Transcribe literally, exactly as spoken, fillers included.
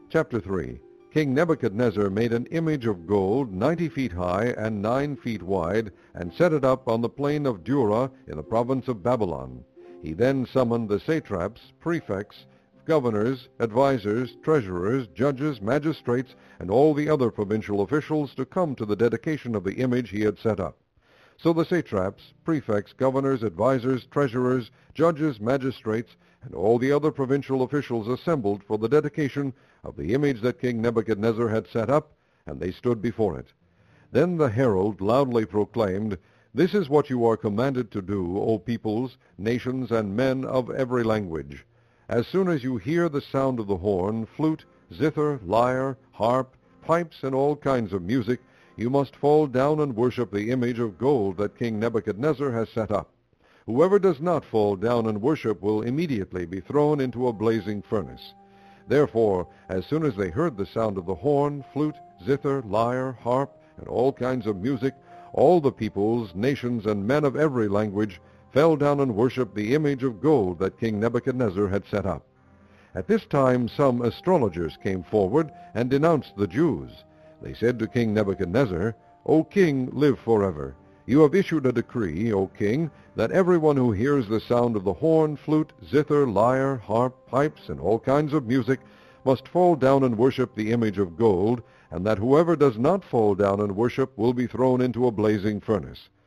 Chapter three. King Nebuchadnezzar made an image of gold ninety feet high and nine feet wide, and set it up on the plain of Dura in the province of Babylon. He then summoned the satraps, prefects, governors, advisers, treasurers, judges, magistrates, and all the other provincial officials to come to the dedication of the image he had set up. So the satraps, prefects, governors, advisers, treasurers, judges, magistrates, and all the other provincial officials assembled for the dedication of the image that King Nebuchadnezzar had set up, and they stood before it. Then the herald loudly proclaimed, "This is what you are commanded to do, O peoples, nations, and men of every language. As soon as you hear the sound of the horn, flute, zither, lyre, harp, pipes, and all kinds of music, you must fall down and worship the image of gold that King Nebuchadnezzar has set up. Whoever does not fall down and worship will immediately be thrown into a blazing furnace." Therefore, as soon as they heard the sound of the horn, flute, zither, lyre, harp, and all kinds of music, all the peoples, nations, and men of every language fell down and worshipped the image of gold that King Nebuchadnezzar had set up. At this time some astrologers came forward and denounced the Jews. They said to King Nebuchadnezzar, "O king, live forever. You have issued a decree, O king, that everyone who hears the sound of the horn, flute, zither, lyre, harp, pipes, and all kinds of music must fall down and worship the image of gold, and that whoever does not fall down and worship will be thrown into a blazing furnace.